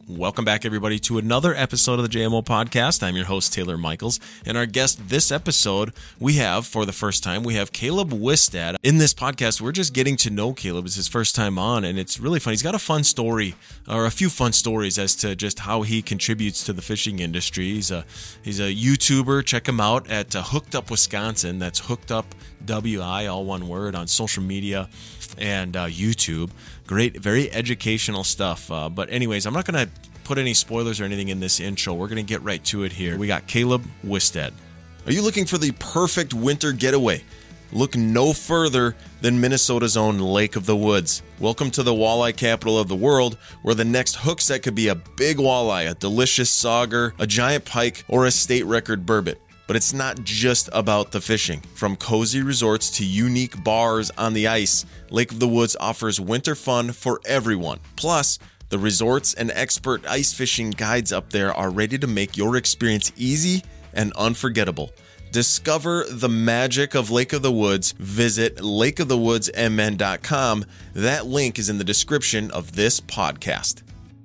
Welcome back, everybody, to another episode of the JMO Podcast. I'm your host, Taylor Michaels, and our guest this episode, we have, for the first time, we have Caleb Wistad. In this podcast, we're just getting to know Caleb. It's his first time on, and it's really fun. He's got a fun story, or a few fun stories as to just how he contributes to the fishing industry. He's a YouTuber. Check him out at Hooked Up Wisconsin. That's Hooked Up WI, all one word, on social media and YouTube. Great, very educational stuff. But anyways, I'm not going to put any spoilers or anything in this intro. We're going to get right to it here. We got Caleb Wistad. Are you looking for the perfect winter getaway? Look no further than Minnesota's own Lake of the Woods. Welcome to the walleye capital of the world, where the next hook set could be a big walleye, a delicious sauger, a giant pike, or a state record burbot. But it's not just about the fishing. From cozy resorts to unique bars on the ice, Lake of the Woods offers winter fun for everyone. Plus, the resorts and expert ice fishing guides up there are ready to make your experience easy and unforgettable. Discover the magic of Lake of the Woods. Visit lakeofthewoodsmn.com. That link is in the description of this podcast.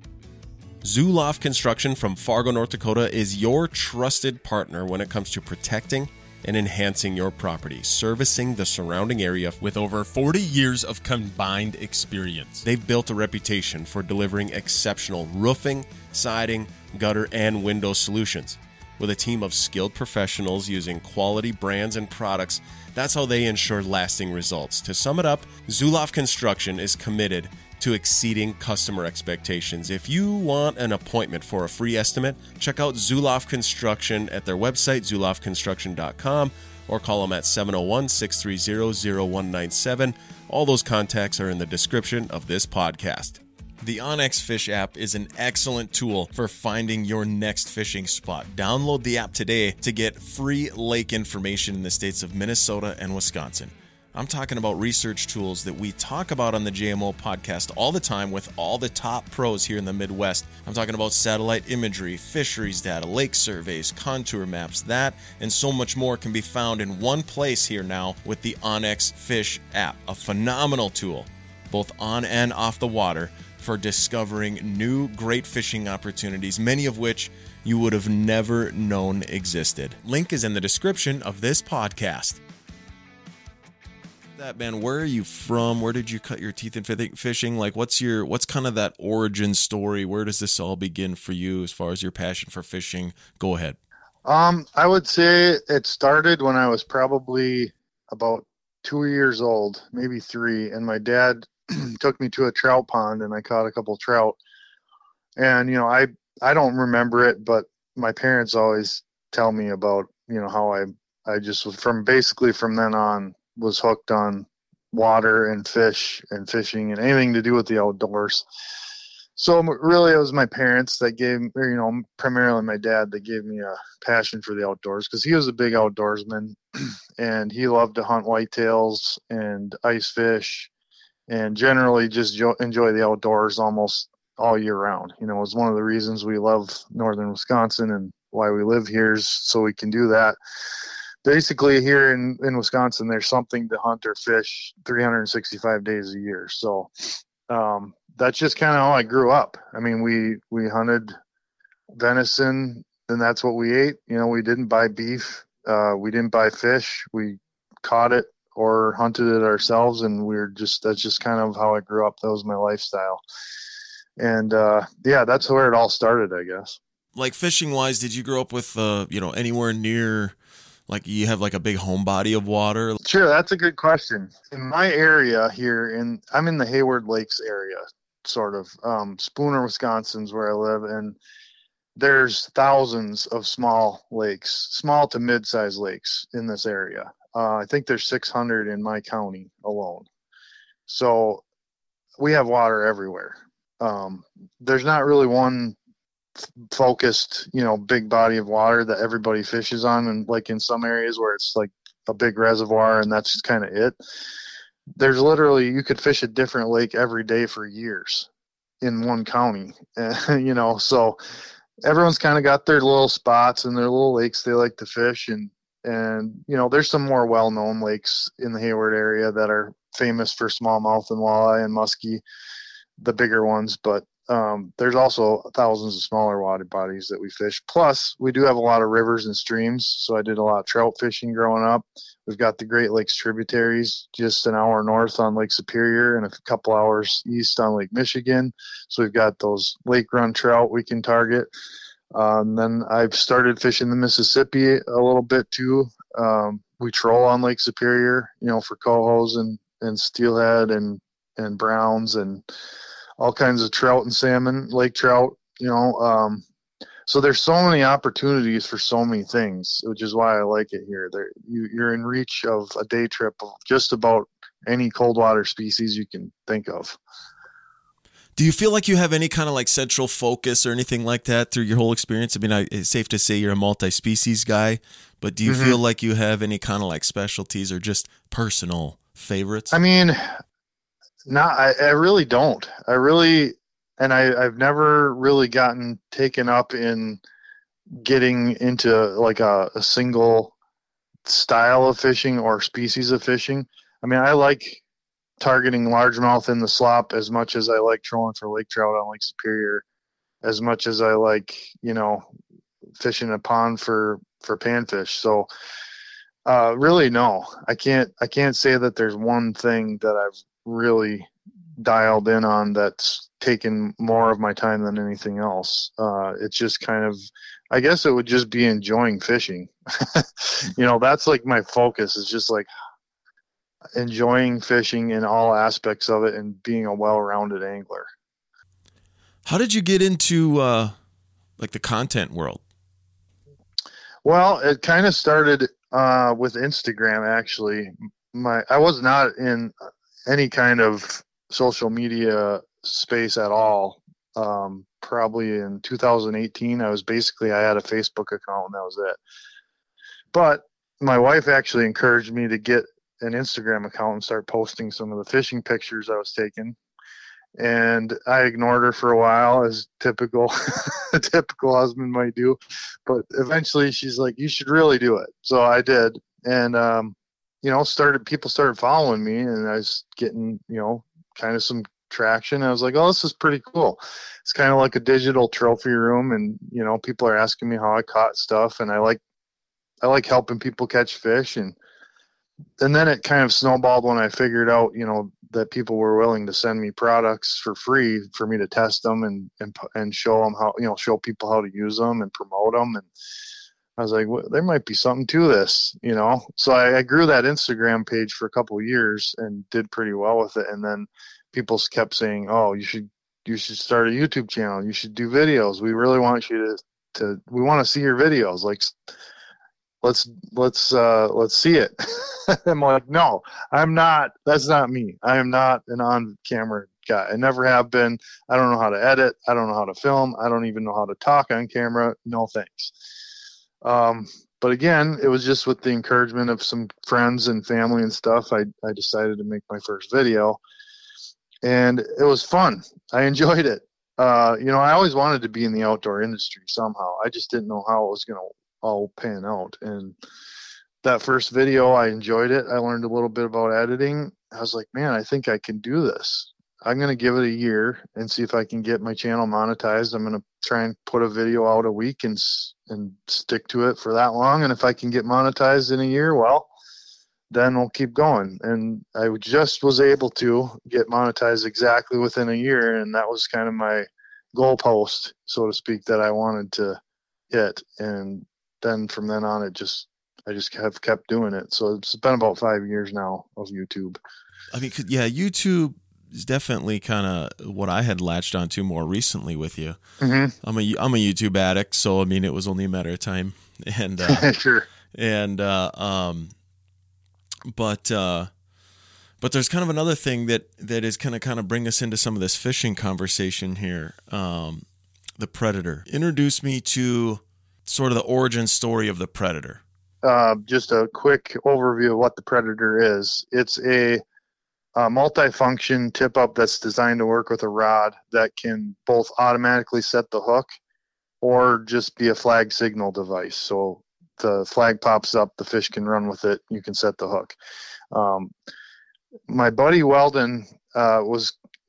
Zoloft Construction from Fargo, North Dakota is your trusted partner when it comes to protecting and enhancing your property, servicing the surrounding area with over 40 years of combined experience. They've built a reputation for delivering exceptional roofing, siding, gutter, and window solutions. With a team of skilled professionals using quality brands and products, that's how they ensure lasting results. To sum it up, Zoloft Construction is committed to exceeding customer expectations. If you want an appointment for a free estimate, check out Zoloft Construction at their website, zoloftconstruction.com, or call them at 701-630-0197. All those contacts are in the description of this podcast. The onX Fish app is an excellent tool for finding your next fishing spot. Download the app today to get free lake information in the states of Minnesota and Wisconsin. I'm talking about research tools that we talk about on the JMO podcast all the time with all the top pros here in the Midwest. I'm talking about satellite imagery, fisheries data, lake surveys, contour maps. That and so much more can be found in one place here now with the onX Fish app, a phenomenal tool, both on and off the water, for discovering new great fishing opportunities, many of which you would have never known existed. Link is in the description of this podcast. That man, where are you from? Where did you cut your teeth in fishing? Like, what's kind of that origin story? Where does this all begin for you as far as your passion for fishing? Go ahead. I would say it started when I was probably about 2 years old, maybe 3, and my dad took me to a trout pond and I caught a couple trout. And I don't remember it, but my parents always tell me about how I just was from then on was hooked on water and fish and fishing and anything to do with the outdoors. So really it was my parents that primarily my dad, that gave me a passion for the outdoors, because he was a big outdoorsman and he loved to hunt whitetails and ice fish and generally just enjoy the outdoors almost all year round. It was one of the reasons we love northern Wisconsin and why we live here, is so we can do that. Basically, here in Wisconsin, there's something to hunt or fish 365 days a year. So that's just kind of how I grew up. I mean, we hunted venison, and that's what we ate. We didn't buy beef. We didn't buy fish. We caught it or hunted it ourselves, and that's just kind of how I grew up. That was my lifestyle. And that's where it all started, I guess. Like, fishing wise, did you grow up with anywhere near, like, you have like a big home body of water? Sure, that's a good question. In my area here, I'm in the Hayward Lakes area, sort of. Spooner, Wisconsin's where I live, and there's thousands of small lakes, small to mid-sized lakes in this area. I think there's 600 in my county alone. So we have water everywhere. There's not really one focused, big body of water that everybody fishes on, and like in some areas where it's like a big reservoir and that's kind of it. There's literally, you could fish a different lake every day for years in one county. So everyone's kind of got their little spots and their little lakes they like to fish, and there's some more well-known lakes in the Hayward area that are famous for smallmouth and walleye and muskie, the bigger ones. But there's also thousands of smaller water bodies that we fish. Plus, we do have a lot of rivers and streams. So I did a lot of trout fishing growing up. We've got the Great Lakes tributaries just an hour north on Lake Superior and a couple hours east on Lake Michigan. So we've got those lake run trout we can target. Then I've started fishing the Mississippi a little bit too. We troll on Lake Superior, for cohos and steelhead and browns and all kinds of trout and salmon, lake trout, so there's so many opportunities for so many things, which is why I like it here. You're in reach of a day trip of just about any cold water species you can think of. Do you feel like you have any kind of like central focus or anything like that through your whole experience? I mean, it's safe to say you're a multi-species guy, but do you feel like you have any kind of like specialties or just personal favorites? I mean, I really don't. I've never really gotten taken up in getting into like a single style of fishing or species of fishing. I mean, I like targeting largemouth in the slop as much as I like trolling for lake trout on Lake Superior, as much as I like, fishing a pond for panfish. So, really, no, I can't say that there's one thing that I've really dialed in on that's taken more of my time than anything else. It's just kind of, I guess it would just be enjoying fishing. That's like my focus is just like enjoying fishing in all aspects of it and being a well-rounded angler. How did you get into like the content world? Well, it kind of started with Instagram, actually. I was not in any kind of social media space at all. Probably in 2018, I had a Facebook account and that was it. But my wife actually encouraged me to get an Instagram account and start posting some of the fishing pictures I was taking. And I ignored her for a while, as typical a typical husband might do. But eventually she's like, you should really do it. So I did. And, people started following me and I was getting, kind of some traction. I was like, oh, this is pretty cool. It's kind of like a digital trophy room. And, people are asking me how I caught stuff. And I like helping people catch fish. And then it kind of snowballed when I figured out, that people were willing to send me products for free for me to test them and show them how, show people how to use them and promote them. And I was like, well, there might be something to this, So I grew that Instagram page for a couple of years and did pretty well with it. And then people kept saying, oh, you should start a YouTube channel. You should do videos. We really want you we want to see your videos. Like, let's see it. I'm like, no, I'm not. That's not me. I am not an on-camera guy. I never have been. I don't know how to edit. I don't know how to film. I don't even know how to talk on camera. No thanks. But again, it was just with the encouragement of some friends and family and stuff. I decided to make my first video, and it was fun. I enjoyed it. I always wanted to be in the outdoor industry somehow. I just didn't know how it was going to all pan out. And that first video, I enjoyed it. I learned a little bit about editing. I was like, man, I think I can do this. I'm going to give it a year and see if I can get my channel monetized. I'm going to try and put a video out a week and stick to it for that long. And if I can get monetized in a year, well, then we'll keep going. And I just was able to get monetized exactly within a year. And that was kind of my goalpost, so to speak, that I wanted to hit. And then from then on, I just have kept doing it. So it's been about 5 years now of YouTube. I mean, yeah, YouTube is definitely kind of what I had latched onto more recently with you. Mm-hmm. I'm a YouTube addict, so I mean, it was only a matter of time. And sure. And but there's kind of another thing that is kind of bring us into some of this fishing conversation here. The Predator. Introduce me to sort of the origin story of the Predator. Just a quick overview of what the Predator is. It's a multi-function tip-up that's designed to work with a rod that can both automatically set the hook or just be a flag signal device. So the flag pops up, the fish can run with it, you can set the hook. My buddy Weldon was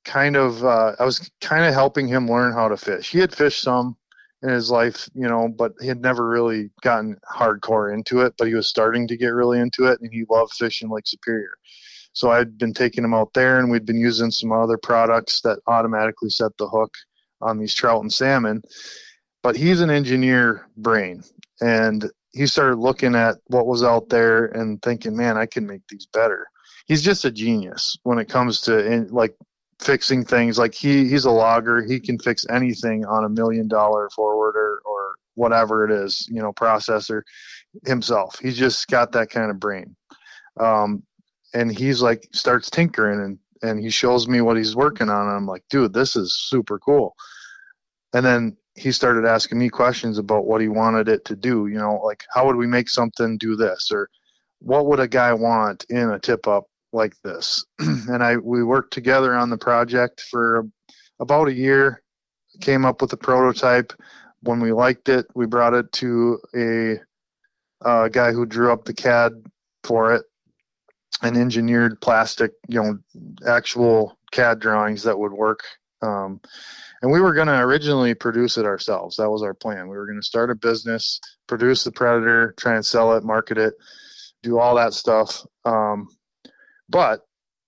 I was kind of helping him learn how to fish. He had fished some in his life, but he had never really gotten hardcore into it, but he was starting to get really into it, and he loved fishing Lake Superior. So I'd been taking him out there, and we'd been using some other products that automatically set the hook on these trout and salmon. But he's an engineer brain, and he started looking at what was out there and thinking, man, I can make these better. He's just a genius when it comes to like fixing things. Like he's a logger. He can fix anything on $1 million forwarder or whatever it is, processor himself. He's just got that kind of brain. And he's like, starts tinkering and he shows me what he's working on. And I'm like, dude, this is super cool. And then he started asking me questions about what he wanted it to do, like how would we make something do this, or what would a guy want in a tip up like this? And we worked together on the project for about a year, came up with a prototype. When we liked it, we brought it to a guy who drew up the CAD for it and engineered plastic, actual CAD drawings that would work. And we were going to originally produce it ourselves. That was our plan. We were going to start a business, produce the Predator, try and sell it, market it, do all that stuff. But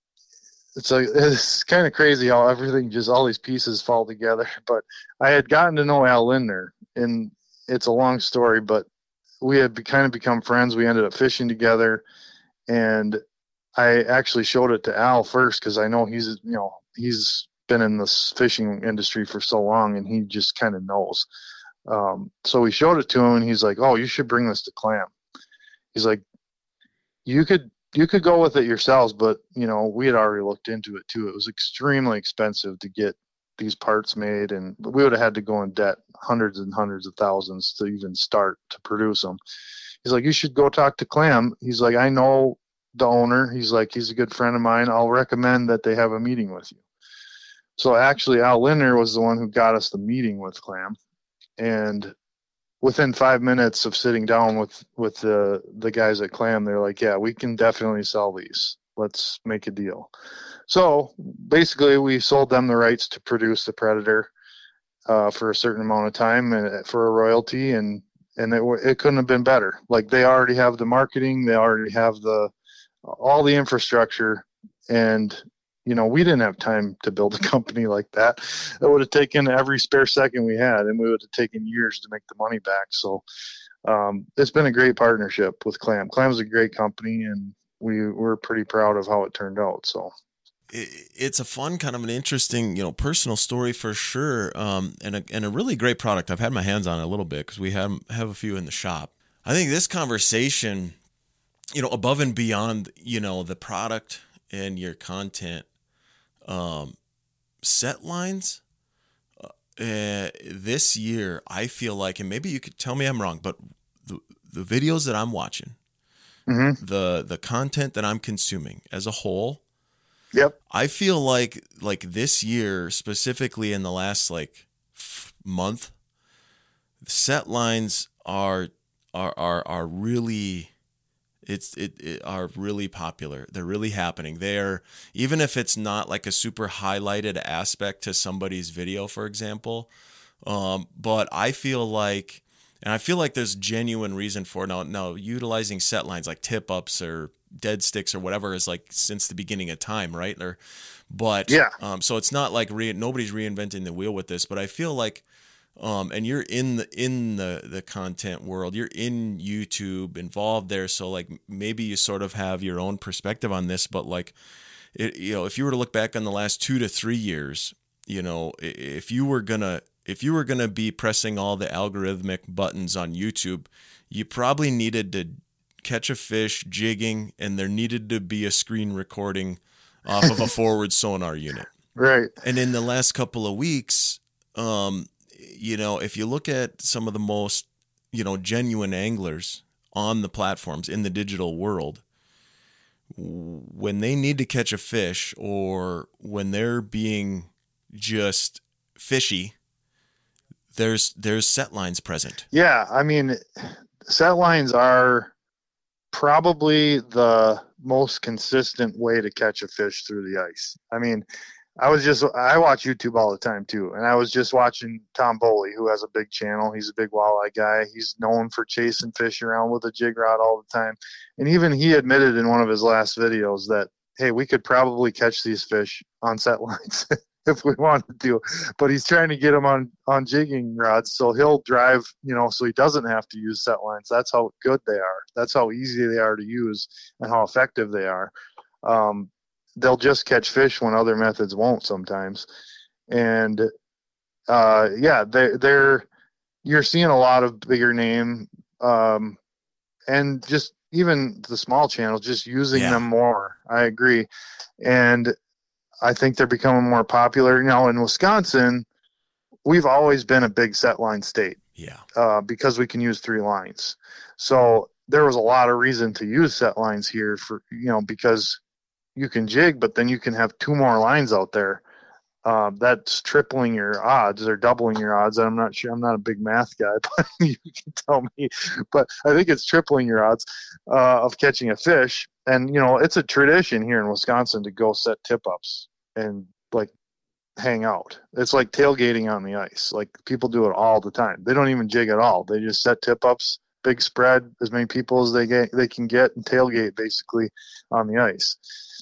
it's kind of crazy how everything, just all these pieces fall together. But I had gotten to know Al Lindner, and it's a long story, but we had kind of become friends. We ended up fishing together, and I actually showed it to Al first because I know he's been in this fishing industry for so long, and he just kind of knows. So we showed it to him, and he's like, oh, you should bring this to Clam. He's like, you could go with it yourselves, but we had already looked into it too. It was extremely expensive to get these parts made, and we would have had to go in debt hundreds and hundreds of thousands to even start to produce them. He's like, you should go talk to Clam. He's like, I know the owner. He's like, he's a good friend of mine. I'll recommend that they have a meeting with you. So actually, Al Lindner was the one who got us the meeting with Clam, and within 5 minutes of sitting down with the guys at Clam, they're like, yeah, we can definitely sell these. Let's make a deal. So basically, we sold them the rights to produce the Predator for a certain amount of time and for a royalty, and it couldn't have been better. Like, they already have the marketing, they already have all the infrastructure, and we didn't have time to build a company like that. It would have taken every spare second we had, and we would have taken years to make the money back. So it's been a great partnership with Clam. Clam's a great company, and we're pretty proud of how it turned out. So it's a fun, kind of an interesting, personal story for sure, and a really great product. I've had my hands on it a little bit because we have a few in the shop. I think this conversation, above and beyond, the product and your content, set lines, this year, I feel like, and maybe you could tell me I'm wrong, but the videos that I'm watching, mm-hmm. the content that I'm consuming as a whole, yep, I feel like this year, specifically in the last month, the set lines are really, are really popular. They're really happening. They're, even if it's not like a super highlighted aspect to somebody's video, for example, but I feel like there's genuine reason for it. Now utilizing set lines like tip ups or dead sticks or whatever is like since the beginning of time, right? So it's not like nobody's reinventing the wheel with this, but I feel like, and you're in the content world, you're in YouTube, involved there. So like maybe you sort of have your own perspective on this, but like, if you were to look back on the last 2 to 3 years, if you were gonna be pressing all the algorithmic buttons on YouTube, you probably needed to catch a fish jigging, and there needed to be a screen recording off of a forward sonar unit. Right. And in the last couple of weeks, if you look at some of the most, genuine anglers on the platforms in the digital world, when they need to catch a fish or when they're being just fishy, there's set lines present. Yeah. I mean, set lines are probably the most consistent way to catch a fish through the ice. I mean, I watch YouTube all the time too. And I was just watching Tom Boley, who has a big channel. He's a big walleye guy. He's known for chasing fish around with a jig rod all the time. And even he admitted in one of his last videos that, hey, we could probably catch these fish on set lines if we wanted to, but he's trying to get them on jigging rods. So he'll drive, so he doesn't have to use set lines. That's how good they are. That's how easy they are to use and how effective they are. They'll just catch fish when other methods won't sometimes. And, you're seeing a lot of bigger name, and just even the small channels, just using them more. I agree. And I think they're becoming more popular. In Wisconsin, we've always been a big set line state. Yeah. Because we can use 3 lines. So there was a lot of reason to use set lines here for, because you can jig, but then you can have 2 more lines out there. That's tripling your odds or doubling your odds. I'm not sure. I'm not a big math guy, but you can tell me. But I think it's tripling your odds of catching a fish. And, it's a tradition here in Wisconsin to go set tip-ups and, hang out. It's like tailgating on the ice. People do it all the time. They don't even jig at all. They just set tip-ups, big spread, as many people as they can get, and tailgate basically on the ice.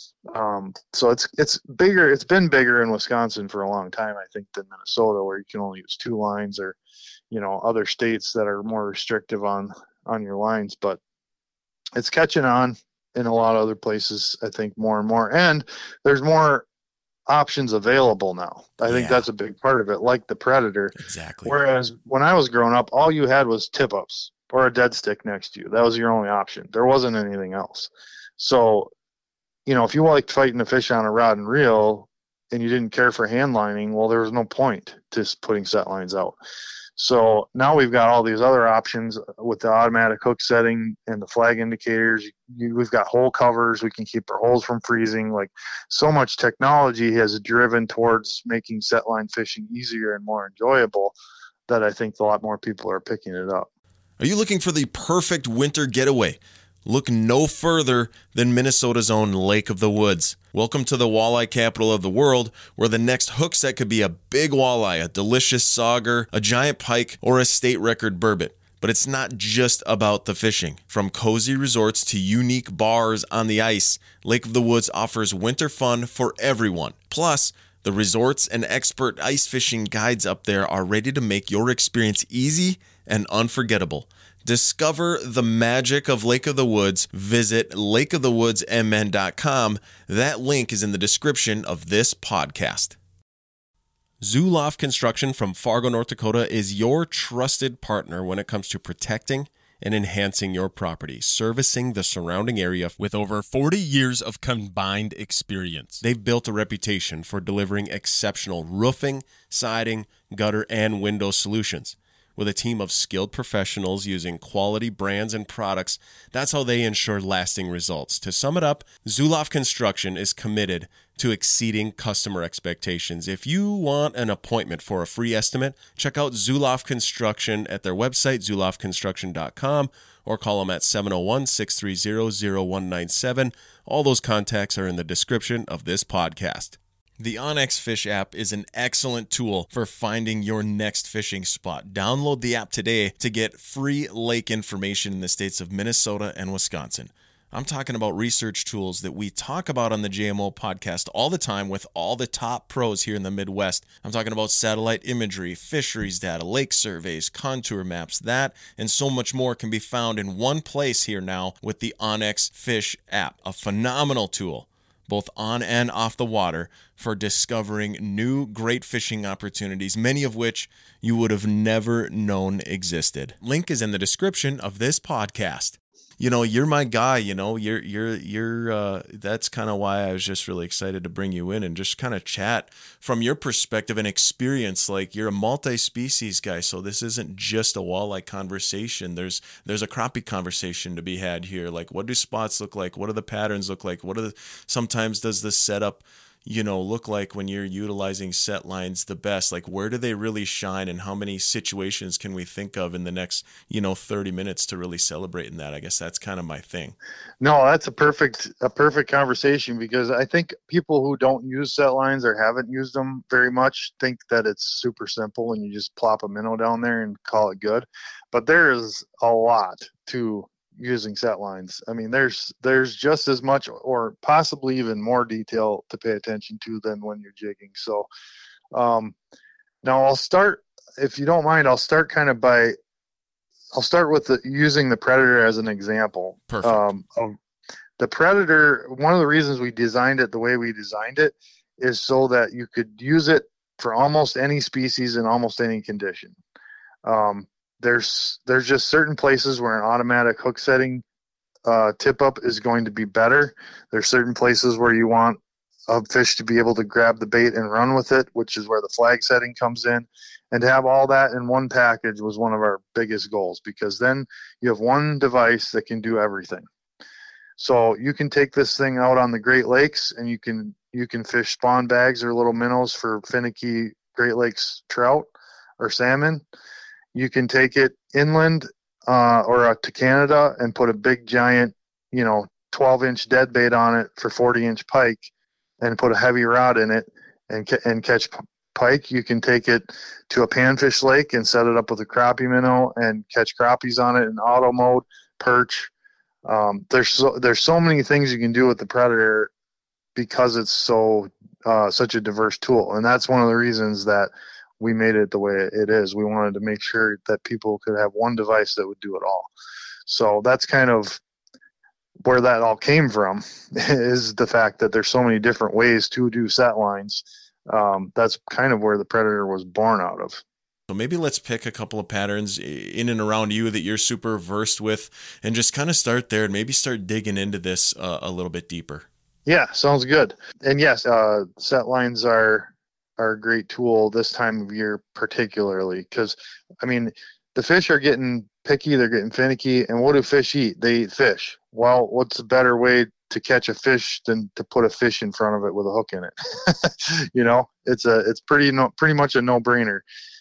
So it's bigger. It's been bigger in Wisconsin for a long time, I think, than Minnesota, where you can only use 2 lines, or, other states that are more restrictive on your lines. But it's catching on in a lot of other places, I think, more and more. And there's more options available now. I think that's a big part of it, like the Predator. Exactly. Whereas when I was growing up, all you had was tip-ups or a dead stick next to you. That was your only option. There wasn't anything else. So, if you liked fighting a fish on a rod and reel and you didn't care for hand lining, well, there was no point to putting set lines out. So now we've got all these other options with the automatic hook setting and the flag indicators. We've got hole covers. We can keep our holes from freezing. So much technology has driven towards making set line fishing easier and more enjoyable that I think a lot more people are picking it up. Are you looking for the perfect winter getaway? Look no further than Minnesota's own Lake of the Woods. Welcome to the walleye capital of the world, where the next hook set could be a big walleye, a delicious sauger, a giant pike, or a state record burbot. But it's not just about the fishing. From cozy resorts to unique bars on the ice, Lake of the Woods offers winter fun for everyone. Plus, the resorts and expert ice fishing guides up there are ready to make your experience easy and unforgettable. Discover the magic of Lake of the Woods. Visit lakeofthewoodsmn.com. That link is in the description of this podcast. Zoloft Construction from Fargo, North Dakota is your trusted partner when it comes to protecting and enhancing your property, servicing the surrounding area with over 40 years of combined experience. They've built a reputation for delivering exceptional roofing, siding, gutter, and window solutions. With a team of skilled professionals using quality brands and products, that's how they ensure lasting results. To sum it up, Zoloft Construction is committed to exceeding customer expectations. If you want an appointment for a free estimate, check out Zoloft Construction at their website, zoloftconstruction.com, or call them at 701-630-0197. All those contacts are in the description of this podcast. The onX Fish app is an excellent tool for finding your next fishing spot. Download the app today to get free lake information in the states of Minnesota and Wisconsin. I'm talking about research tools that we talk about on the JMO podcast all the time with all the top pros here in the Midwest. I'm talking about satellite imagery, fisheries data, lake surveys, contour maps. That and so much more can be found in one place here now with the onX Fish app, a phenomenal tool, both on and off the water, for discovering new great fishing opportunities, many of which you would have never known existed. Link is in the description of this podcast. You're my guy, you're that's kind of why I was just really excited to bring you in and just kind of chat from your perspective and experience. You're a multi-species guy, so this isn't just a walleye conversation. There's a crappie conversation to be had here. What do spots look like? What do the patterns look like? Sometimes does the setup, look like when you're utilizing set lines the best? Like, where do they really shine, and how many situations can we think of in the next, 30 minutes to really celebrate in that? I guess that's kind of my thing. No, that's a perfect conversation, because I think people who don't use set lines or haven't used them very much think that it's super simple and you just plop a minnow down there and call it good. But there is a lot to using set lines. I mean, there's just as much or possibly even more detail to pay attention to than when you're jigging. So now I'll start, if you don't mind, I'll start with using the Predator as an example. Perfect. The Predator, one of the reasons we designed it the way we designed it is so that you could use it for almost any species in almost any condition. There's just certain places where an automatic hook setting tip up is going to be better. There's certain places where you want a fish to be able to grab the bait and run with it, which is where the flag setting comes in. And to have all that in one package was one of our biggest goals, because then you have one device that can do everything. So you can take this thing out on the Great Lakes and you can fish spawn bags or little minnows for finicky Great Lakes trout or salmon. You can take it inland or to Canada and put a big giant, 12-inch dead bait on it for 40-inch pike and put a heavy rod in it and catch pike. You can take it to a panfish lake and set it up with a crappie minnow and catch crappies on it in auto mode, perch. There's so many things you can do with the Predator because it's such a diverse tool. And that's one of the reasons that we made it the way it is. We wanted to make sure that people could have one device that would do it all. So that's kind of where that all came from, is the fact that there's so many different ways to do set lines. That's kind of where the Predator was born out of. So maybe let's pick a couple of patterns in and around you that you're super versed with and just kind of start there and maybe start digging into this a little bit deeper. Yeah, sounds good. And yes, set lines are a great tool this time of year, particularly because, I mean, the fish are getting picky, they're getting finicky, and what do fish eat? They eat fish. Well, what's a better way to catch a fish than to put a fish in front of it with a hook in it? It's pretty much a no-brainer.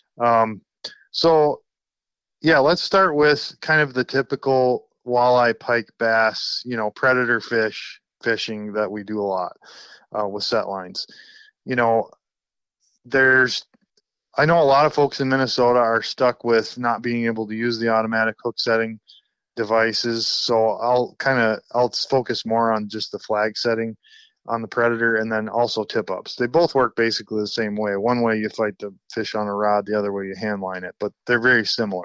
So yeah, let's start with kind of the typical walleye, pike, bass, predator fishing that we do a lot with set lines. I know a lot of folks in Minnesota are stuck with not being able to use the automatic hook setting devices. So I'll focus more on just the flag setting on the Predator, and then also tip ups. They both work basically the same way. One way you fight the fish on a rod, the other way you hand line it, but they're very similar.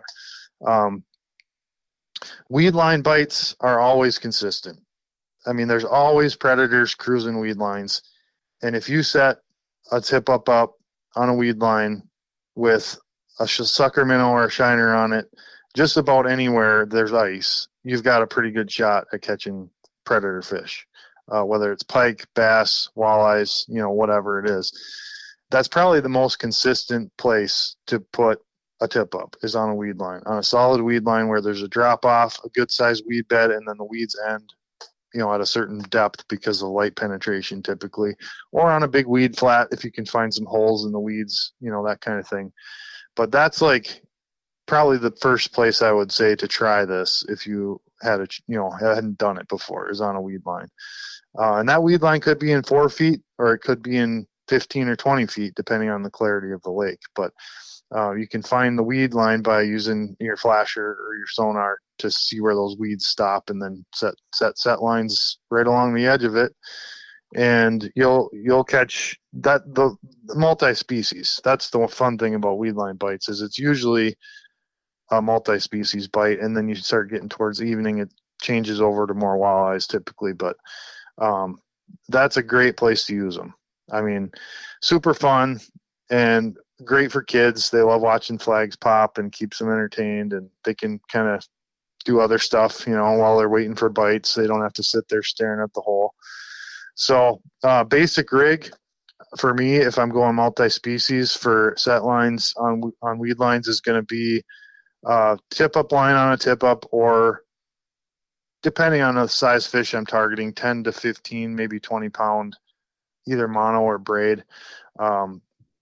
Weed line bites are always consistent. I mean, there's always predators cruising weed lines. And if you set a tip up on a weed line with a sucker minnow or a shiner on it, just about anywhere there's ice, you've got a pretty good shot at catching predator fish. Whether it's pike, bass, walleyes, whatever it is. That's probably the most consistent place to put a tip up, is on a weed line, on a solid weed line where there's a drop off, a good sized weed bed, and then the weeds end, at a certain depth because of light penetration typically, or on a big weed flat if you can find some holes in the weeds, that kind of thing. But that's like probably the first place I would say to try this if you hadn't done it before, is on a weed line. And that weed line could be in 4 feet or it could be in 15 or 20 feet, depending on the clarity of the lake. But you can find the weed line by using your flasher or your sonar to see where those weeds stop, and then set lines right along the edge of it. And you'll catch that the multi-species. That's the fun thing about weed line bites, is it's usually a multi-species bite, and then you start getting towards the evening, it changes over to more walleyes typically. But that's a great place to use them. I mean, super fun and great for kids. They love watching flags pop and keeps them entertained, and they can kind of do other stuff, while they're waiting for bites. They don't have to sit there staring at the hole. So basic rig for me, if I'm going multi-species for set lines on weed lines, is going to be tip up line on a tip up, or depending on the size fish I'm targeting, 10 to 15, maybe 20 pound either mono or braid on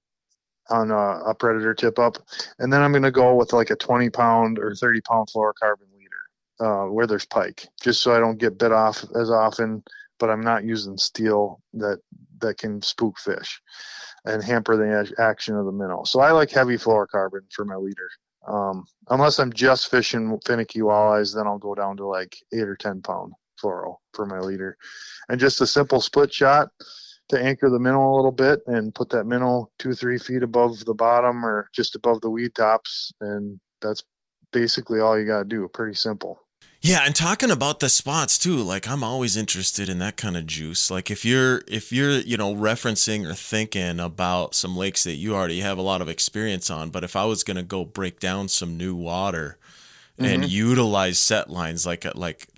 a Predator tip up. And then I'm going to go with like a 20 pound or 30 pound fluorocarbon leader where there's pike, just so I don't get bit off as often, but I'm not using steel that can spook fish and hamper the action of the minnow. So I like heavy fluorocarbon for my leader. Unless I'm just fishing finicky walleyes, then I'll go down to like 8 or 10 pound fluoro for my leader. And just a simple split shot to anchor the minnow a little bit and put that minnow 2-3 feet above the bottom or just above the weed tops. And that's basically all you got to do. Pretty simple. Yeah, and talking about the spots too, like I'm always interested in that kind of juice. Like if you're referencing or thinking about some lakes that you already have a lot of experience on, but if I was going to go break down some new water and utilize set lines, like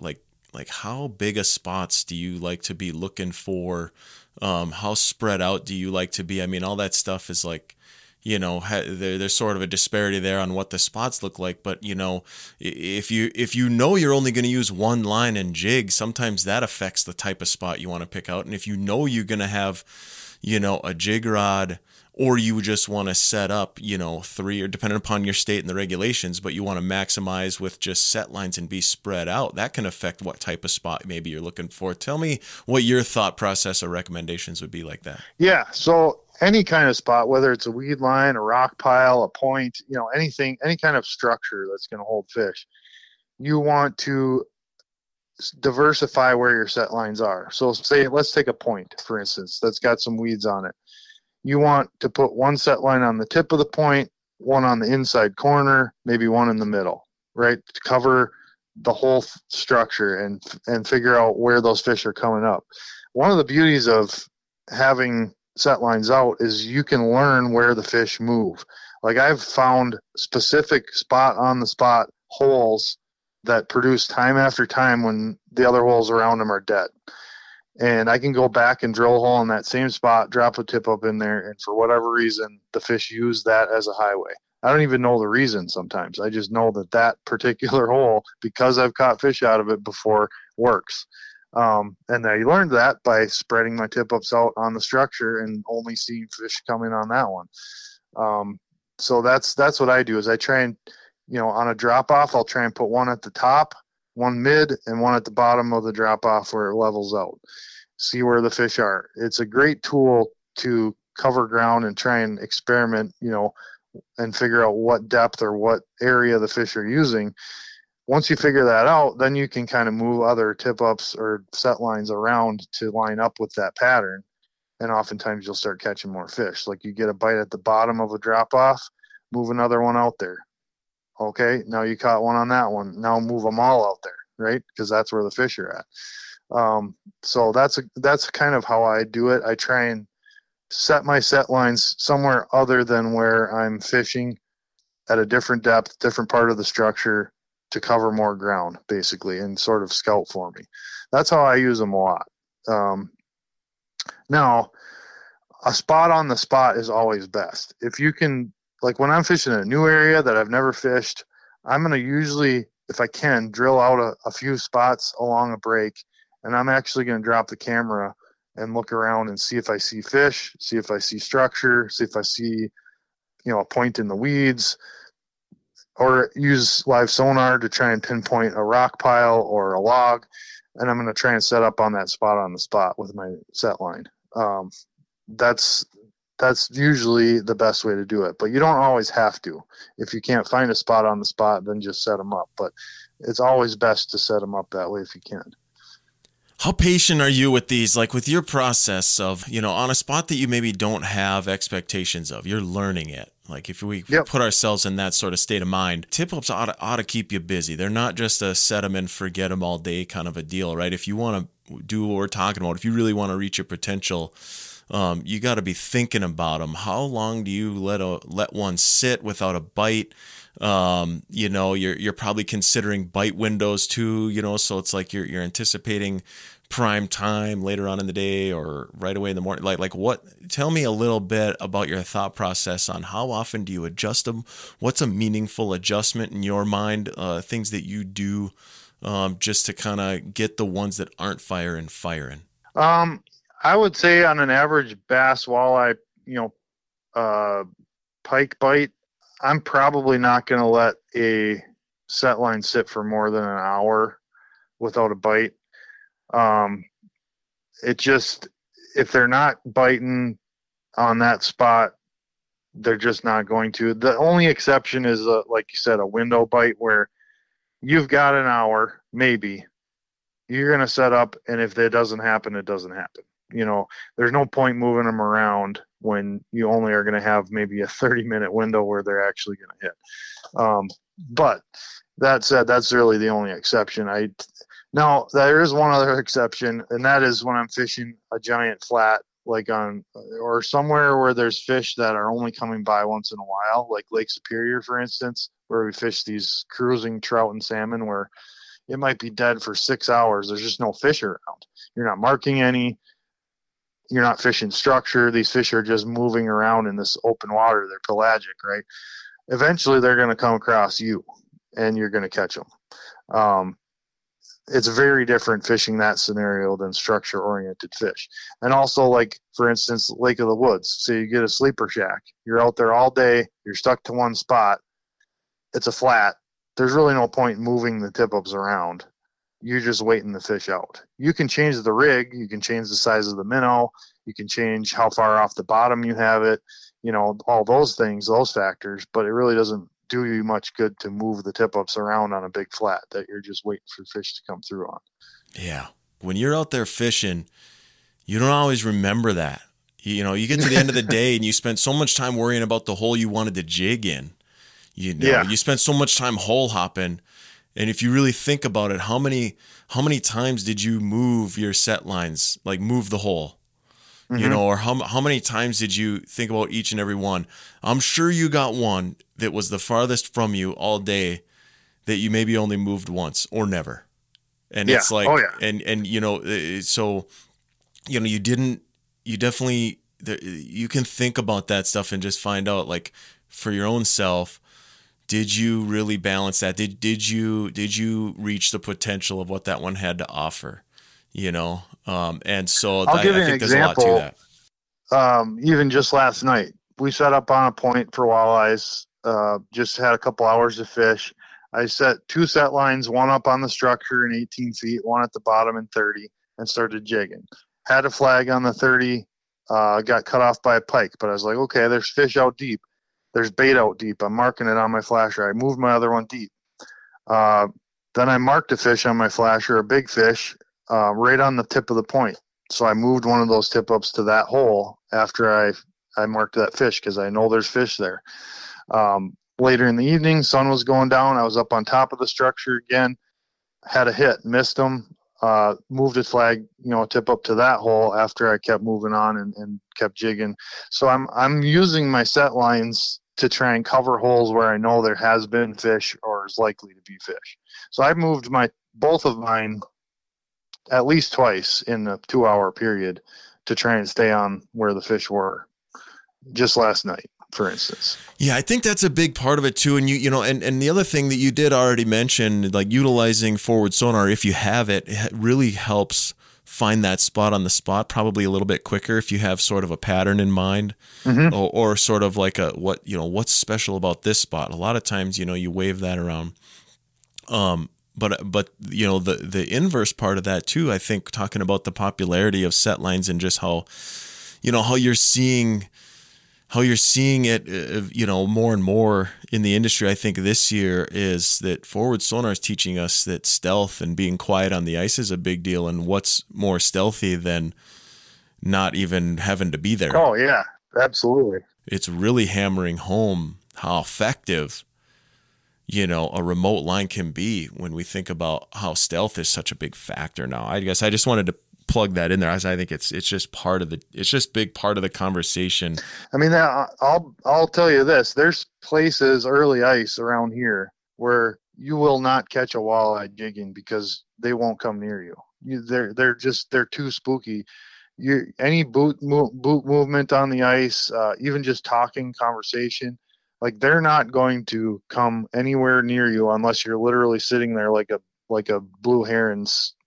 how big a spots do you like to be looking for? How spread out do you like to be? I mean, all that stuff is like, there's sort of a disparity there on what the spots look like. But, if you know you're only going to use one line and jig, sometimes that affects the type of spot you want to pick out. And if you know you're going to have, a jig rod, or you just want to set up, 3, or depending upon your state and the regulations, but you want to maximize with just set lines and be spread out, that can affect what type of spot maybe you're looking for. Tell me what your thought process or recommendations would be like that. Yeah. So any kind of spot, whether it's a weed line, a rock pile, a point, anything, any kind of structure that's going to hold fish, you want to diversify where your set lines are. So let's take a point, for instance, that's got some weeds on it. You want to put one set line on the tip of the point, one on the inside corner, maybe one in the middle, right? To cover the whole structure and figure out where those fish are coming up. One of the beauties of having set lines out is you can learn where the fish move. Like I've found specific spot on the spot holes that produce time after time when the other holes around them are dead. And I can go back and drill a hole in that same spot, drop a tip up in there, and for whatever reason, the fish use that as a highway. I don't even know the reason sometimes. I just know that particular hole, because I've caught fish out of it before, works. And I learned that by spreading my tip ups out on the structure and only seeing fish coming on that one. So that's what I do is I try and, on a drop off, I'll try and put one at the top, one mid, and one at the bottom of the drop off where it levels out. See where the fish are. It's a great tool to cover ground and try and experiment, and figure out what depth or what area the fish are using. Once you figure that out, then you can kind of move other tip ups or set lines around to line up with that pattern. And oftentimes you'll start catching more fish. Like you get a bite at the bottom of a drop off, move another one out there. Okay, now you caught one on that one. Now move them all out there, right? Because that's where the fish are at. So that's kind of how I do it. I try and set my set lines somewhere other than where I'm fishing, at a different depth, different part of the structure, to cover more ground, basically, and sort of scout for me. That's how I use them a lot. Now, a spot on the spot is always best. If you can, like when I'm fishing in a new area that I've never fished, I'm going to usually, if I can, drill out a few spots along a break, and I'm actually going to drop the camera and look around and see if I see fish, see if I see structure, see if I see, a point in the weeds, or use live sonar to try and pinpoint a rock pile or a log. And I'm going to try and set up on that spot on the spot with my set line. That's usually the best way to do it, but you don't always have to. If you can't find a spot on the spot, then just set them up. But it's always best to set them up that way if you can. How patient are you with these, like with your process of, on a spot that you maybe don't have expectations of, you're learning it. Like if we put ourselves in that sort of state of mind, tip-ups ought to keep you busy. They're not just a set them and forget them all day kind of a deal, right? If you want to do what we're talking about, if you really want to reach your potential, you got to be thinking about them. How long do you let one sit without a bite? You're probably considering bite windows too, so it's like you're anticipating prime time later on in the day or right away in the morning. Like what, tell me a little bit about your thought process on how often do you adjust them? What's a meaningful adjustment in your mind? Things that you do, just to kind of get the ones that aren't firing. I would say on an average bass walleye, pike bite, I'm probably not going to let a set line sit for more than an hour without a bite. It just, if they're not biting on that spot, they're just not going to. The only exception is, like you said, a window bite where you've got an hour, maybe. You're going to set up, and if it doesn't happen, it doesn't happen. There's no point moving them around when you only are going to have maybe a 30-minute window where they're actually going to hit. But that said, that's really the only exception. Now, there is one other exception, and that is when I'm fishing a giant flat, like or somewhere where there's fish that are only coming by once in a while, like Lake Superior, for instance, where we fish these cruising trout and salmon where it might be dead for 6 hours. There's just no fish around. You're not marking any. You're not fishing structure. These fish are just moving around in this open water. They're pelagic, right? Eventually, they're going to come across you, and you're going to catch them. It's very different fishing that scenario than structure-oriented fish. And also, like, for instance, Lake of the Woods. So you get a sleeper shack. You're out there all day. You're stuck to one spot. It's a flat. There's really no point in moving the tip-ups around. You're just waiting the fish out. You can change the rig. You can change the size of the minnow. You can change how far off the bottom you have it. All those things, those factors. But it really doesn't do you much good to move the tip-ups around on a big flat that you're just waiting for fish to come through on. Yeah. When you're out there fishing, you don't always remember that. You get to the end of the day and you spend so much time worrying about the hole you wanted to jig in. You spent so much time hole hopping. And if you really think about it, how many times did you move your set lines, like move the hole? Mm-hmm. Or how many times did you think about each and every one? I'm sure you got one that was the farthest from you all day that you maybe only moved once or never. And it's like, so, you can think about that stuff and just find out, like, for your own self, did you really balance that? Did you reach the potential of what that one had to offer? And so I think there's example. A lot to that. Even just last night, we set up on a point for walleyes. Just had a couple hours of fish. I set 2 set lines, one up on the structure in 18 feet, one at the bottom in 30, and started jigging. Had a flag on the 30, got cut off by a pike, but I was like, okay, there's fish out deep. There's bait out deep. I'm marking it on my flasher. I moved my other one deep. Then I marked a fish on my flasher, a big fish, right on the tip of the point. So I moved one of those tip-ups to that hole after I marked that fish because I know there's fish there. Later in the evening, sun was going down. I was up on top of the structure again, had a hit, missed him, moved a flag, tip up to that hole after I kept moving on and kept jigging. So I'm using my set lines to try and cover holes where I know there has been fish or is likely to be fish. So I moved both of mine at least twice in a 2-hour period to try and stay on where the fish were. Just last night, for instance. Yeah, I think that's a big part of it too. And and the other thing that you did already mention, like utilizing forward sonar, if you have it, it really helps find that spot on the spot probably a little bit quicker if you have sort of a pattern in mind, mm-hmm. or sort of like what's special about this spot. A lot of times, you wave that around. But the inverse part of that too, I think, talking about the popularity of set lines and just how you're seeing it, more and more in the industry. I think this year is that forward sonar is teaching us that stealth and being quiet on the ice is a big deal. And what's more stealthy than not even having to be there? Oh yeah, absolutely. It's really hammering home how effective, a remote line can be when we think about how stealth is such a big factor now. I guess I just wanted to plug that in there, as I think it's just big part of the conversation. I mean, I'll tell you this: there's places early ice around here where you will not catch a walleye jigging because they won't come near you. They're too spooky. Any boot movement on the ice, even just talking conversation, like they're not going to come anywhere near you unless you're literally sitting there like a blue heron's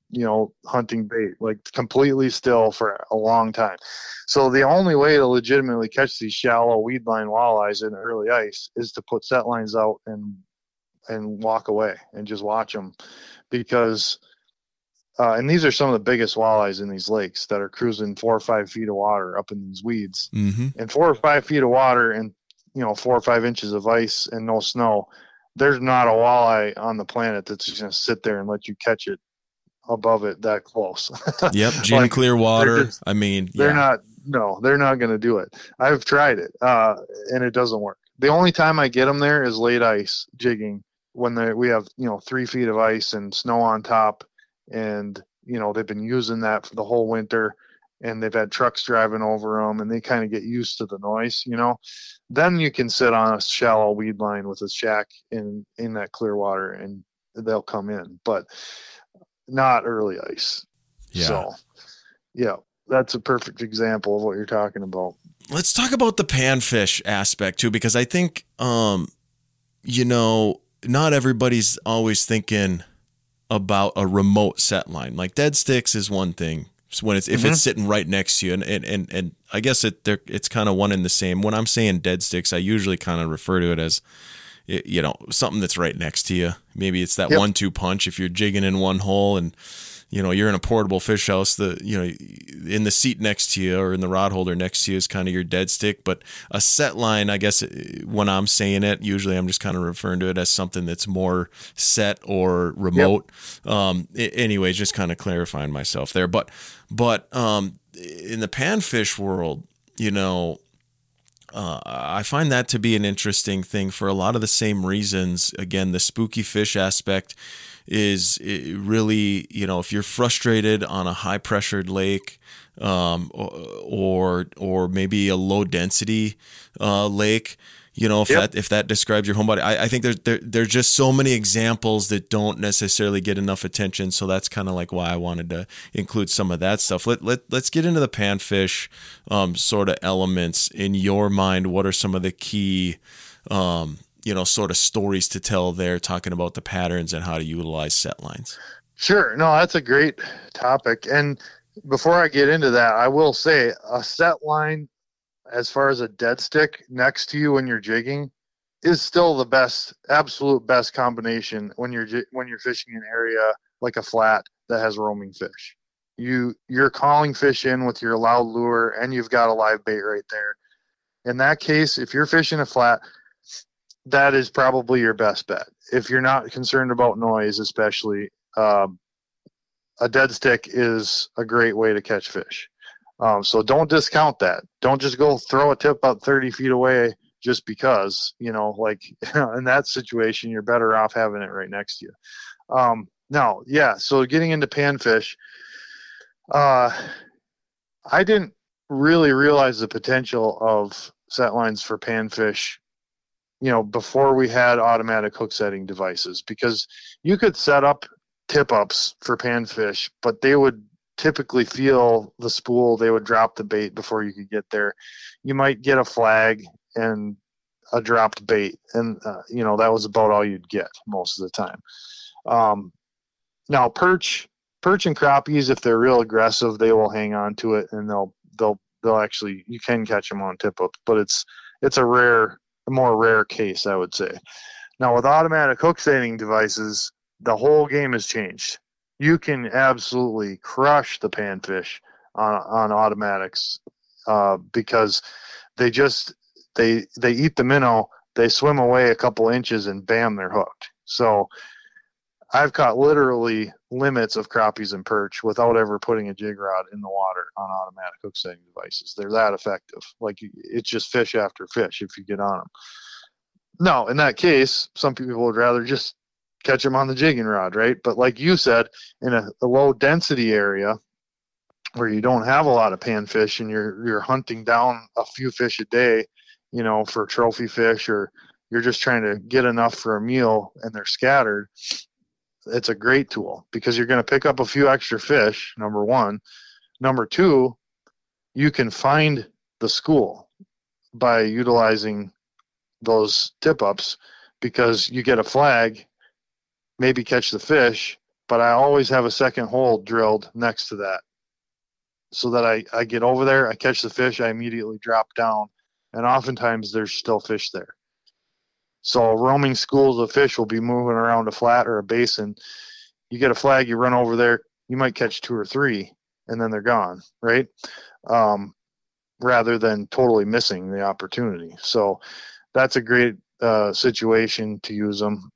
hunting bait, like completely still for a long time. So the only way to legitimately catch these shallow weed line walleyes in early ice is to put set lines out and walk away and just watch them, because and these are some of the biggest walleyes in these lakes that are cruising 4 or 5 feet of water up in these weeds. Mm-hmm. And 4 or 5 feet of water and 4 or 5 inches of ice and no snow, there's not a walleye on the planet that's just going to sit there and let you catch it above it that close. Yep, gin clear water. They're not going to do it. I've tried it, and it doesn't work. The only time I get them there is late ice jigging, when we have 3 feet of ice and snow on top, and they've been using that for the whole winter, and they've had trucks driving over them, and they kind of get used to the noise. Then you can sit on a shallow weed line with a shack in that clear water, and they'll come in, but not early ice. Yeah. So, yeah, that's a perfect example of what you're talking about. Let's talk about the panfish aspect too, because I think, not everybody's always thinking about a remote set line. Like dead sticks is one thing. So when if it's sitting right next to you, and I guess it's kind of one and the same. When I'm saying dead sticks, I usually kind of refer to it as, something that's right next to you. Maybe it's that 1-2 punch. If you're jigging in one hole and, you're in a portable fish house, in the seat next to you or in the rod holder next to you is kind of your dead stick. But a set line, I guess when I'm saying it, usually I'm just kind of referring to it as something that's more set or remote. Anyways, just kind of clarifying myself there. But in the panfish world, I find that to be an interesting thing for a lot of the same reasons. Again, the spooky fish aspect is really, if you're frustrated on a high pressured lake, or maybe a low density lake, if that describes your home body, I think there's just so many examples that don't necessarily get enough attention. So that's kind of like why I wanted to include some of that stuff. Let's get into the panfish sort of elements in your mind. What are some of the key sort of stories to tell there, talking about the patterns and how to utilize set lines? Sure. No, that's a great topic. And before I get into that, I will say a set line, as far as a dead stick next to you when you're jigging, is still the absolute best combination when you're fishing an area like a flat that has roaming fish. You're calling fish in with your loud lure, and you've got a live bait right there. In that case, if you're fishing a flat, that is probably your best bet. If you're not concerned about noise, especially, a dead stick is a great way to catch fish. So don't discount that. Don't just go throw a tip about 30 feet away just because, in that situation, you're better off having it right next to you. So getting into panfish, I didn't really realize the potential of set lines for panfish before we had automatic hook setting devices, because you could set up tip ups for panfish, but they would typically feel the spool. They would drop the bait before you could get there. You might get a flag and a dropped bait, and that was about all you'd get most of the time. Now perch and crappies, if they're real aggressive, they will hang on to it, and they'll actually, you can catch them on tip up, but it's a more rare case, I would say. Now with automatic hook setting devices, the whole game has changed. You can absolutely crush the panfish on automatics, because they eat the minnow, they swim away a couple inches, and bam, they're hooked. So I've caught literally limits of crappies and perch without ever putting a jig rod in the water on automatic hook setting devices. They're that effective. It's just fish after fish if you get on them. Now, in that case, some people would rather just catch them on the jigging rod, right? But like you said, in a low density area where you don't have a lot of panfish and you're hunting down a few fish a day, for trophy fish, or you're just trying to get enough for a meal and they're scattered, it's a great tool because you're going to pick up a few extra fish, number one. Number two, you can find the school by utilizing those tip ups, because you get a flag, maybe catch the fish, but I always have a second hole drilled next to that, so that I get over there, I catch the fish, I immediately drop down, and oftentimes there's still fish there. So roaming schools of fish will be moving around a flat or a basin. You get a flag, you run over there, you might catch 2 or 3, and then they're gone, right? Rather than totally missing the opportunity. So that's a great situation to use them.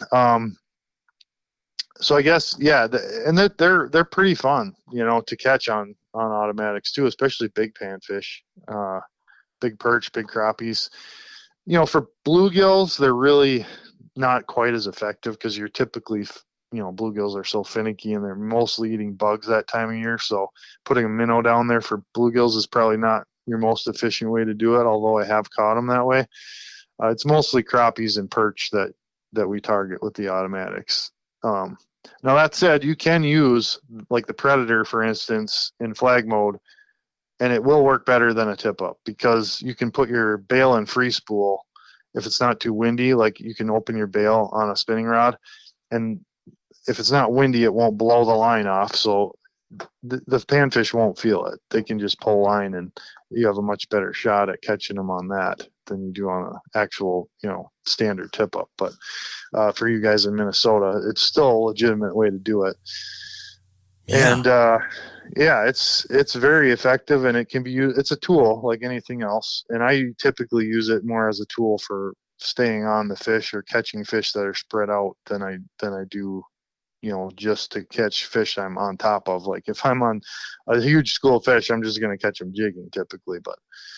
So I guess, yeah, and they're pretty fun, to catch on automatics too, especially big panfish, big perch, big crappies. For bluegills, they're really not quite as effective because you're typically, bluegills are so finicky and they're mostly eating bugs that time of year. So putting a minnow down there for bluegills is probably not your most efficient way to do it, although I have caught them that way. It's mostly crappies and perch that we target with the automatics. Now that said, you can use like the Predator, for instance, in flag mode, and it will work better than a tip up because you can put your bail in free spool. If it's not too windy, like you can open your bail on a spinning rod, and if it's not windy, it won't blow the line off. So the panfish won't feel it. They can just pull line, and you have a much better shot at catching them on that than you do on an actual, standard tip up. But for you guys in Minnesota, it's still a legitimate way to do it. Yeah. And it's very effective, and it can be used. It's a tool like anything else, and I typically use it more as a tool for staying on the fish or catching fish that are spread out than I do, just to catch fish I'm on top of. Like if I'm on a huge school of fish, I'm just going to catch them jigging typically. But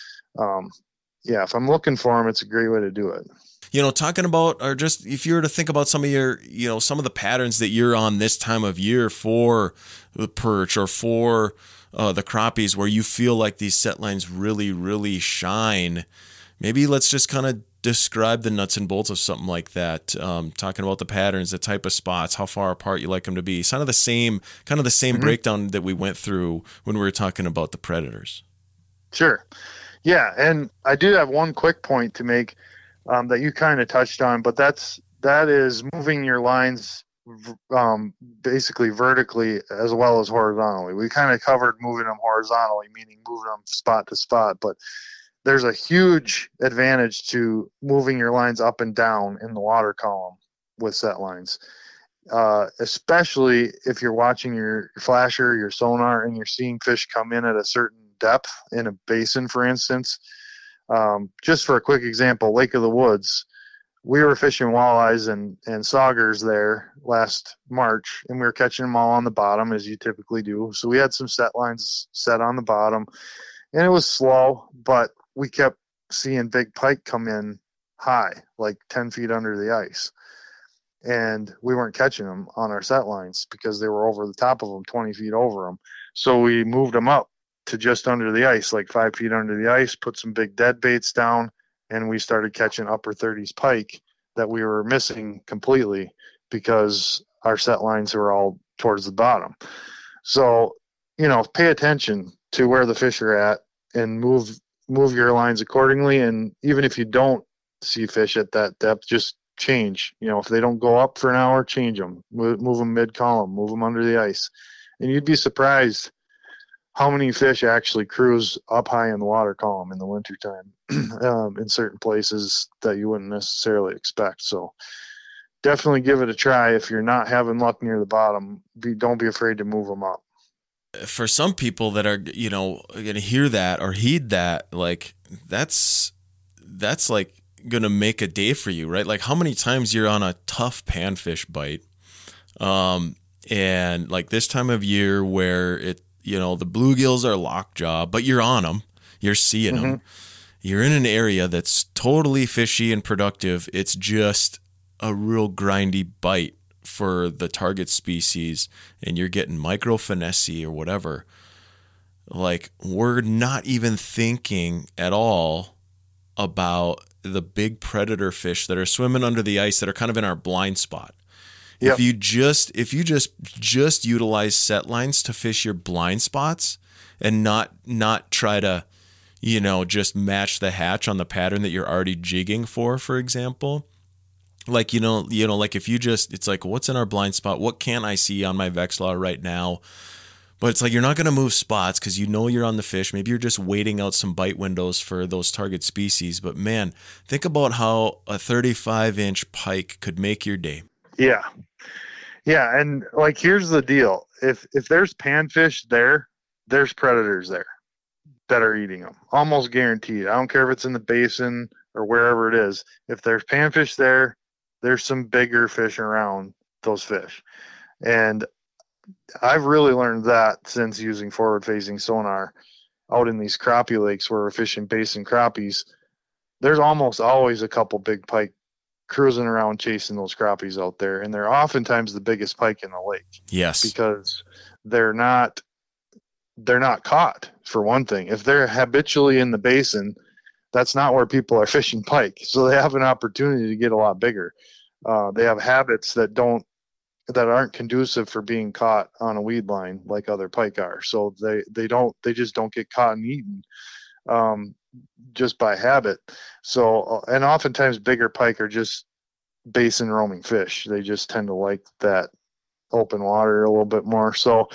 if I'm looking for them, it's a great way to do it. Talking about, or just if you were to think about some of your, some of the patterns that you're on this time of year for the perch or for the crappies, where you feel like these set lines really, really shine, maybe let's just kind of describe the nuts and bolts of something like that. Talking about the patterns, the type of spots, how far apart you like them to be, kind of the same mm-hmm. breakdown that we went through when we were talking about the Predators. Sure. Yeah. And I do have one quick point to make that you kind of touched on, but that is moving your lines basically vertically as well as horizontally. We kind of covered moving them horizontally, meaning moving them spot to spot, but there's a huge advantage to moving your lines up and down in the water column with set lines, especially if you're watching your flasher, your sonar, and you're seeing fish come in at a certain depth in a basin, for instance. Just for a quick example, Lake of the Woods, we were fishing walleyes and saugers there last March, and we were catching them all on the bottom, as you typically do. So we had some set lines set on the bottom, and it was slow, but we kept seeing big pike come in high, like 10 feet under the ice. And we weren't catching them on our set lines because they were over the top of them, 20 feet over them. So we moved them up to just under the ice, like 5 feet under the ice, put some big dead baits down, and we started catching upper 30s pike that we were missing completely because our set lines were all towards the bottom. So, pay attention to where the fish are at and move your lines accordingly. And even if you don't see fish at that depth, just change. If they don't go up for an hour, change them. Move them mid-column, move them under the ice. And you'd be surprised how many fish actually cruise up high in the water column in the wintertime in certain places that you wouldn't necessarily expect. So definitely give it a try. If you're not having luck near the bottom, don't be afraid to move them up. For some people that are, going to hear that or heed that, like that's like going to make a day for you, right? Like how many times you're on a tough panfish bite. And like this time of year where the bluegills are lockjaw, but you're on them, you're seeing mm-hmm. them. You're in an area that's totally fishy and productive. It's just a real grindy bite for the target species, and you're getting micro finesse or whatever. Like we're not even thinking at all about the big predator fish that are swimming under the ice that are kind of in our blind spot. Yep. If you just utilize set lines to fish your blind spots and not try to, just match the hatch on the pattern that you're already jigging for example, Like, like if you just, it's like, what's in our blind spot? What can I see on my Vexilar right now? But it's like, you're not going to move spots because you're on the fish. Maybe you're just waiting out some bite windows for those target species. But man, think about how a 35-inch pike could make your day. Yeah. Yeah. And like, here's the deal. If there's panfish there, there's predators there that are eating them. Almost guaranteed. I don't care if it's in the basin or wherever it is. If there's panfish there, there's some bigger fish around those fish. And I've really learned that since using forward-facing sonar out in these crappie lakes where we're fishing basin crappies. There's almost always a couple big pike cruising around chasing those crappies out there, and they're oftentimes the biggest pike in the lake. Yes, because they're not caught, for one thing. If they're habitually in the basin, that's not where people are fishing pike, so they have an opportunity to get a lot bigger. They have habits that aren't conducive for being caught on a weed line like other pike are. So they just don't get caught and eaten just by habit. So, and oftentimes bigger pike are just basin roaming fish. They just tend to like that open water a little bit more. So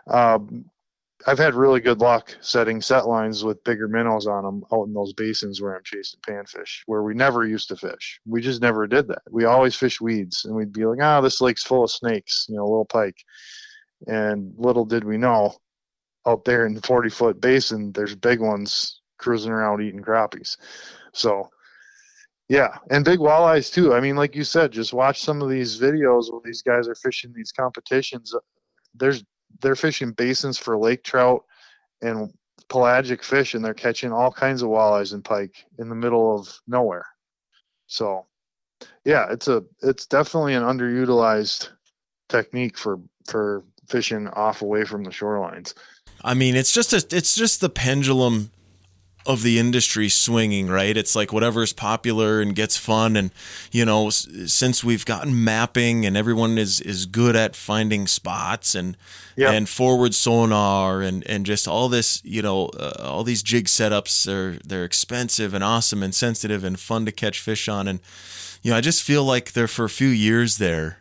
I've had really good luck setting set lines with bigger minnows on them out in those basins where I'm chasing panfish, where we never used to fish. We just never did that. We always fish weeds, and we'd be like, this lake's full of snakes, little pike. And little did we know, out there in the 40-foot basin, there's big ones cruising around eating crappies. So, yeah, and big walleyes too. I mean, like you said, just watch some of these videos where these guys are fishing these competitions. They're fishing basins for lake trout and pelagic fish, and they're catching all kinds of walleyes and pike in the middle of nowhere. So, yeah, it's definitely an underutilized technique for fishing off away from the shorelines. I mean, it's just the pendulum of the industry swinging, right? It's like whatever's popular and gets fun. And, since we've gotten mapping and everyone is good at finding spots and forward sonar and just all this, all these jig setups, they're expensive and awesome and sensitive and fun to catch fish on. And, I just feel like for a few years there,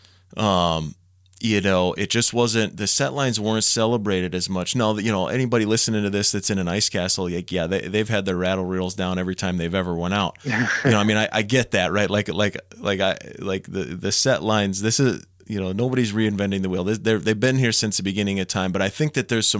it just wasn't, the set lines weren't celebrated as much. Now, anybody listening to this that's in an ice castle, they've had their rattle reels down every time they've ever went out. I mean, I get that, right? Like the set lines, this is, nobody's reinventing the wheel. They've been here since the beginning of time, but I think that there's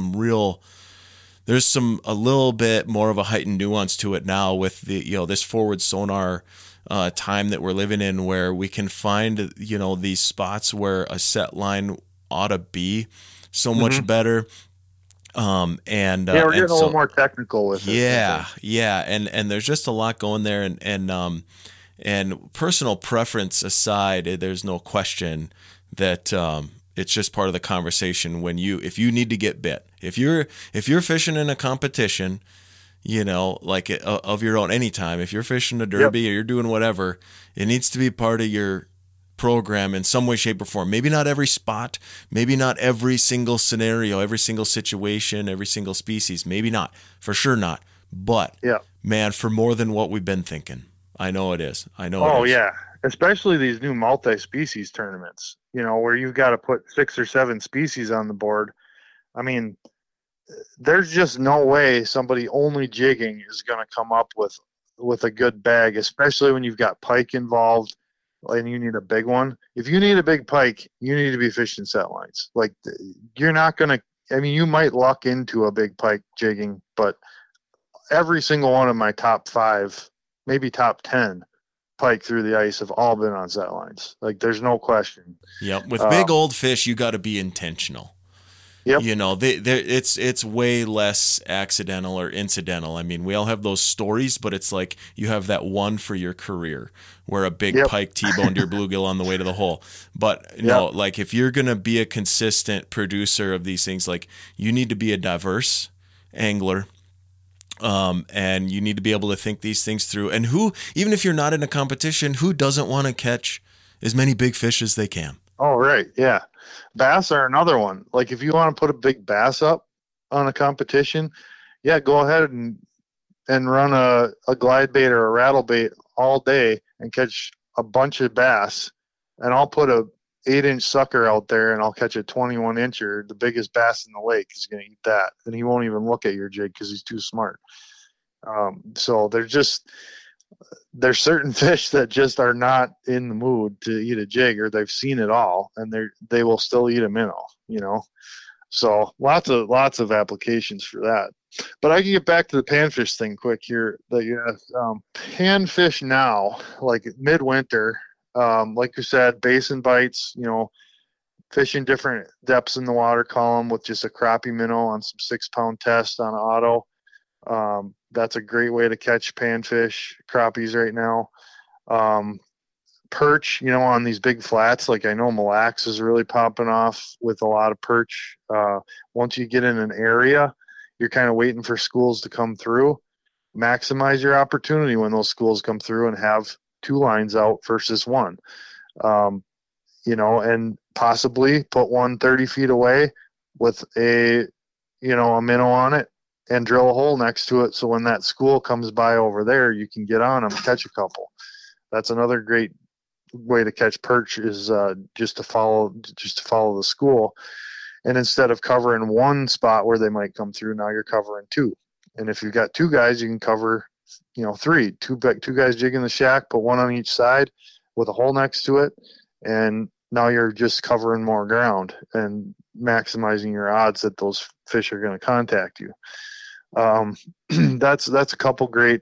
a little bit more of a heightened nuance to it now with the, this forward sonar time that we're living in, where we can find, these spots where a set line ought to be so much better. We're getting a little more technical with it. Yeah. And there's just a lot going there, and personal preference aside, there's no question that, it's just part of the conversation if you need to get bit, if you're fishing in a competition, like of your own, anytime, if you're fishing a derby or you're doing whatever, it needs to be part of your program in some way, shape, or form. Maybe not every spot, maybe not every single scenario, every single situation, every single species, maybe not, for sure not. But man, for more than what we've been thinking. I know it is. Oh, yeah. Especially these new multi-species tournaments, where you've got to put 6 or 7 species on the board. I mean, there's just no way somebody only jigging is going to come up with a good bag, especially when you've got pike involved and you need a big one. If you need a big pike, you need to be fishing set lines. Like, you're not going to, I mean, you might luck into a big pike jigging, but every single one of my top 5, maybe top 10 pike through the ice have all been on set lines. Like, there's no question. Yep. With big old fish, you got to be intentional. Yep. It's way less accidental or incidental. I mean, we all have those stories, but it's like you have that one for your career where a big pike T-boned your bluegill on the way to the hole. But no, like, if you're going to be a consistent producer of these things, like, you need to be a diverse angler. And you need to be able to think these things through. And even if you're not in a competition, who doesn't want to catch as many big fish as they can? Oh, right. Yeah. Bass are another one. Like, if you want to put a big bass up on a competition, go ahead and run a glide bait or a rattle bait all day and catch a bunch of bass, and I'll put a 8-inch sucker out there and I'll catch a 21 incher, the biggest bass in the lake is going to eat that. And he won't even look at your jig because he's too smart. So there's certain fish that just are not in the mood to eat a jig, or they've seen it all and they will still eat a minnow, you know? So lots of applications for that. But I can get back to the panfish thing quick here that you asked. Panfish now, like midwinter, like you said, basin bites, you know, fishing different depths in the water column with just a crappie minnow on some 6-pound test on auto. That's a great way to catch panfish, crappies right now. Perch, you know, on these big flats, like I know Mille Lacs is really popping off with a lot of perch. Once you get in an area, you're kind of waiting for schools to come through. Maximize your opportunity when those schools come through and have 2 lines out versus 1. You know, and possibly put one 30 feet away with a minnow on it and drill a hole next to it. So when that school comes by over there, you can get on them and catch a couple. That's another great way to catch perch is just to follow the school. And instead of covering one spot where they might come through, now you're covering 2. And if you've got 2 guys, you can cover, 3. Two guys jigging the shack, put one on each side with a hole next to it. And now you're just covering more ground and maximizing your odds that those fish are going to contact you. That's a couple great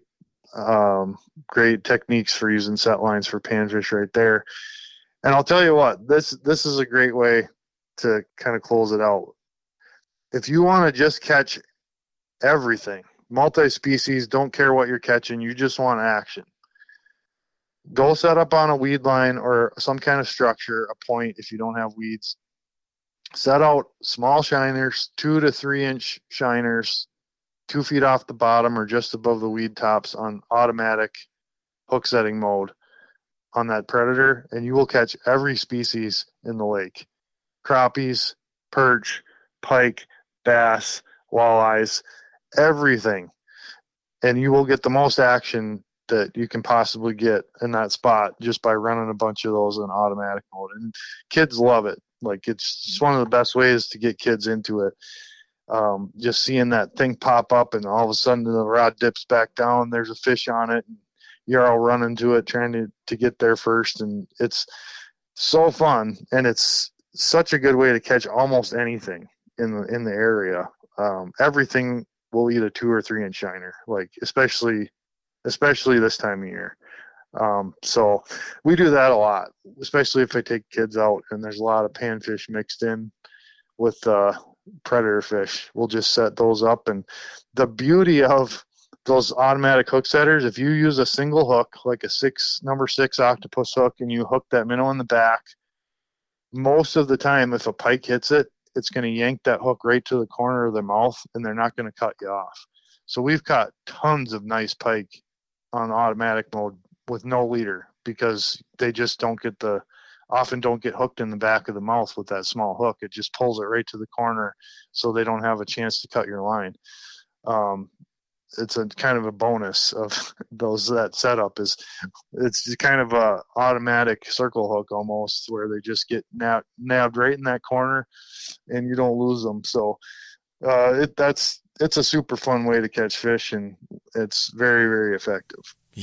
techniques for using set lines for panfish right there. And I'll tell you what, this is a great way to kind of close it out. If you want to just catch everything, multi-species, don't care what you're catching, you just want action, go set up on a weed line or some kind of structure, a point if you don't have weeds. Set out small shiners, 2 to 3 inch shiners, 2 feet off the bottom or just above the weed tops on automatic hook setting mode on that predator, and you will catch every species in the lake. Crappies, perch, pike, bass, walleyes, everything. And you will get the most action that you can possibly get in that spot just by running a bunch of those in automatic mode. And kids love it. Like it's just one of the best ways to get kids into it. Just seeing that thing pop up and all of a sudden the rod dips back down, there's a fish on it, and you're all running to it trying to get there first. And it's so fun, and it's such a good way to catch almost anything in the area. Everything will eat a 2 or 3 inch shiner, like especially this time of year. So we do that a lot, especially if I take kids out and there's a lot of panfish mixed in with predator fish. We'll just set those up. And the beauty of those automatic hook setters, if you use a single hook, like a number 6 octopus hook, and you hook that minnow in the back, most of the time if a pike hits it, it's going to yank that hook right to the corner of their mouth, and they're not going to cut you off. So we've caught tons of nice pike on automatic mode with no leader, because they just often don't get hooked in the back of the mouth with that small hook. It just pulls it right to the corner, so they don't have a chance to cut your line. It's a kind of a bonus of that setup is it's kind of a automatic circle hook almost, where they just get nabbed right in that corner and you don't lose them. So it's a super fun way to catch fish, and it's very, very effective.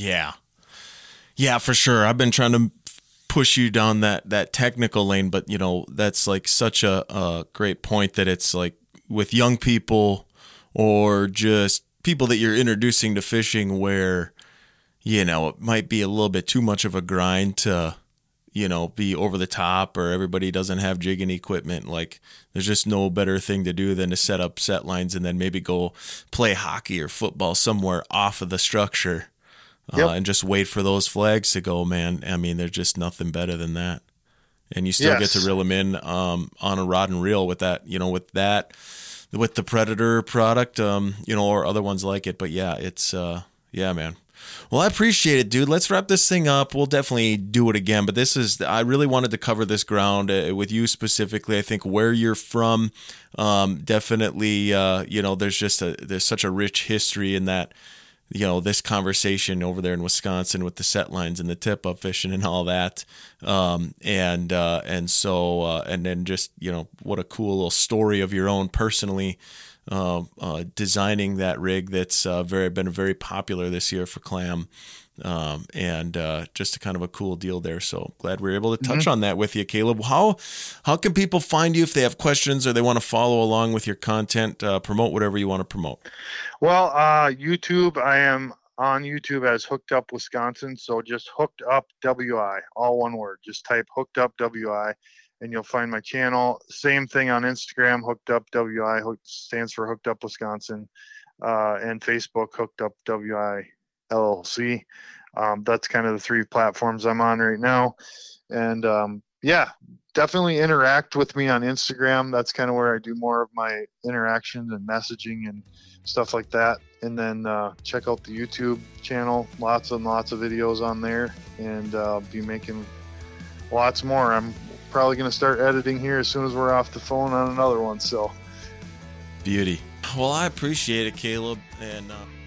Yeah, for sure. I've been trying to push you down that technical lane, but that's like such a great point that it's like with young people or just people that you're introducing to fishing where, it might be a little bit too much of a grind to, be over the top, or everybody doesn't have jigging equipment. Like there's just no better thing to do than to set up set lines and then maybe go play hockey or football somewhere off of the structure. Yep. And just wait for those flags to go, man. I mean, there's just nothing better than that. And you still get to reel them in on a rod and reel with that, with the Predator product, or other ones like it. But yeah, it's, man. Well, I appreciate it, dude. Let's wrap this thing up. We'll definitely do it again. But I really wanted to cover this ground with you specifically. I think where you're from, definitely, there's such a rich history in that this conversation over there in Wisconsin with the set lines and the tip up fishing and all that. And then just, what a cool little story of your own personally, designing that rig that's been very popular this year for clam. And just a kind of a cool deal there. So glad we were able to touch on that with you, Caleb. How can people find you if they have questions or they want to follow along with your content, promote whatever you want to promote? Well, YouTube, I am on YouTube as Hooked Up Wisconsin. So just Hooked Up WI, all one word. Just type Hooked Up WI and you'll find my channel. Same thing on Instagram, Hooked Up WI, stands for Hooked Up Wisconsin, and Facebook, Hooked Up WI LLC. That's kind of the three platforms I'm on right now. And definitely interact with me on Instagram. That's kind of where I do more of my interactions and messaging and stuff like that. And then check out the YouTube channel. Lots and lots of videos on there, and be making lots more. I'm probably going to start editing here as soon as we're off the phone on another one. So beauty. Well, I appreciate it, Caleb, and